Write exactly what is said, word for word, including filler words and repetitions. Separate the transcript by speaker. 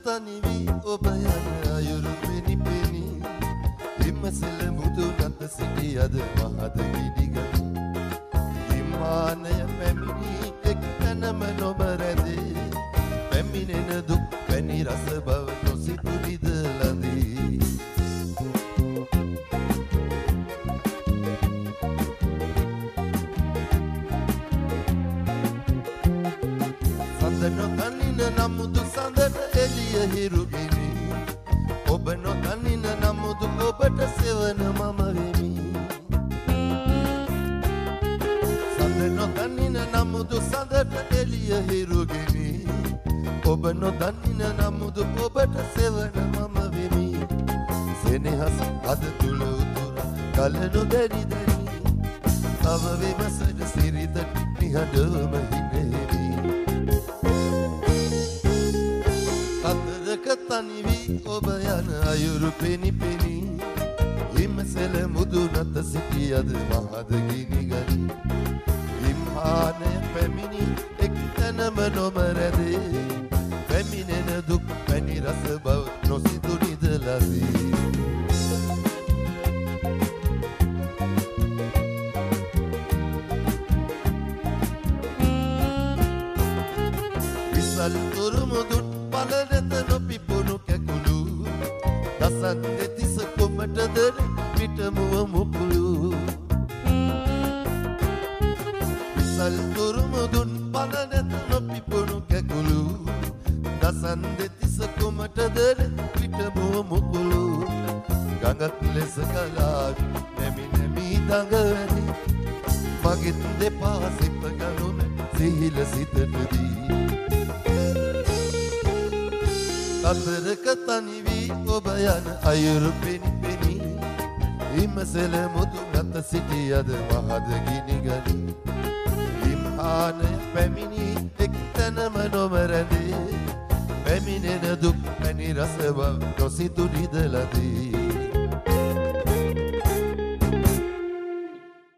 Speaker 1: තනිවි ඔබ යන අයුරු පෙනි පෙනි හිමසෙල මුදු නැත සිටි අද මහද ගිඩිගනි හිමානය පැමිණි එක් තැනම නොබ රැඳේ පැමිණෙන දුක් වැනි රස බව නොසිතු නිදලදී සඳ නොතනින නමුදු සඳට එළිය හිරුගිනි ඔබ නොතනින නමුදු ඔබට සෙවන මම වෙමි සඳ නොතනින නමුදු සඳට එළිය හිරුගිනි ඔබ නොතනින නමුදු ඔබට සෙවන මම වෙමි සෙනෙහස අද තුල උතුර කල නොදැනි දැනි තව විමසට සිරිත නිහඬවම හිනෙමි අතරක තනිවි ඔබ යන අයුරු පෙනි පෙනි හිමසෙල මුදු නැත සිටි අද මහද ගිනි ගනි හිම්හානය පැමිණි එක් තැනම නොම රැඳේ පැමිණෙන දුක් පැණි රස බව නොසිතු නිදලදී විසල් තුරුමුදුන් පලනෙත නොපිපුණු කැකුළු දසන් දෙතිස කොමටද පිටමුව මුකුළු විසල් තුරුමුදුන් පලනෙත නොපිපුණු කැකුළු දසන් දෙතිස කොමටද පිටමුව මුකුළු ගඟත් ලෙස කලාවි නැමි නැමි දඟවැනි මගෙත් දෙපා සිප ගනුන සිහිල සිතටදී අතරක තනිවි ඔබ යන අයුරු පෙනි පෙනි හිමසෙල මුදු නැත සිටි අද මහද ගිනි ගනි හිම්හානය පැමිණි එක් තැනම නොම රැඳේ පැමිණෙන දුක් පැණි රස බව නොසිතු නිදලදී